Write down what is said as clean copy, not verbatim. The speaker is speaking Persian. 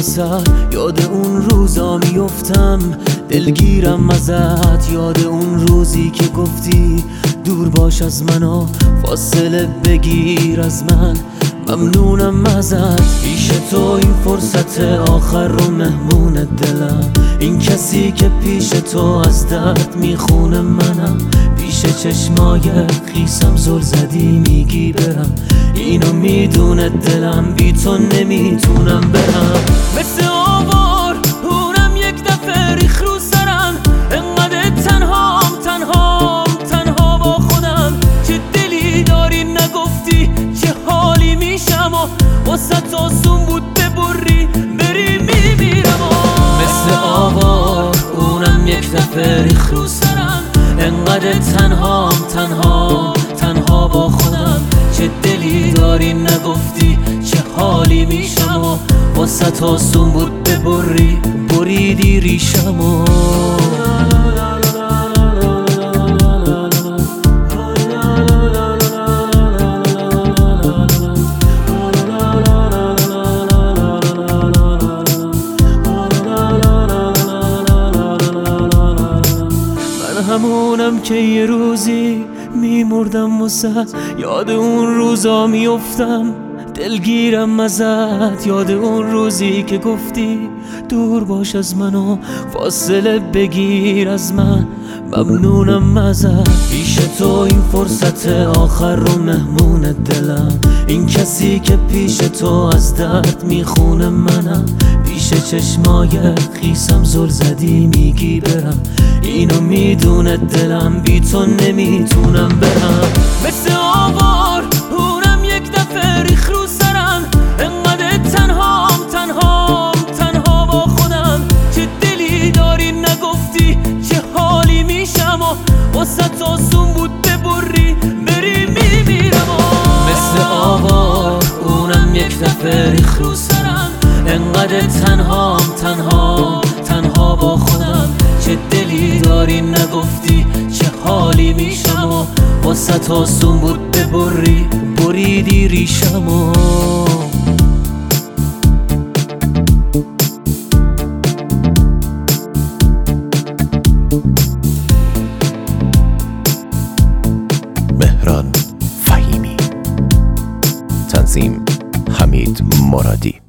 واسه یاد اون روزا میفتم، دلگیرم ازت. یاد اون روزی که گفتی دور باش از من و فاصله بگیر از من. ممنونم ازت، پیش تو این فرصت آخر رو مهمون دلم. این کسی که پیش تو از درد میخونه منم. پیش چشمای خیسم زل زدی میگی برم، اینو میدونه دلم، بی تو نمیتونم برم. مثل آوار اونم یک دفعه ریخ رو سرم، انقدر تنها با خودم. چه دلی داری نگفتی چه حالی میشم و واسه آسون بود ببری بری میمیرم. مثل آوار اونم یک دفعه ریخ رو سرم، انقدر تنها با خودم. چه دلی داری نگفتی چه حالی میشم و واسه آسون بود بریدی ریشمو. همونم که یه روزی میمردم واسه یاد اون روزا میفتم، دلگیرم ازت. یاد اون روزی که گفتی دور باش از من و فاصله بگیر از من. ممنونم ازت، پیش تو این فرصت آخر رو مهمون دلم. این کسی که پیش تو از درد میخونه منم. پیش چشمای خیسم زل زدی میگی برم، اینو میدونه دلم، بی تو نمیتونم برم. مثل آوار اونم یک دفعه ریخ رو سرم، انقدر تنها با خودم. چه دلی داری نگفتی چه حالی میشم و واسه آسون بود ببری بری میمیرم. مثل آوار اونم یک دفعه ریخ رو سرم، انقدر تنها با خودم. چه دلی داری نگفتی چه حالی میشم و واسه آسون بود بریدی ریشمو. مهران فهیمی، تنظیم حمید مرادی.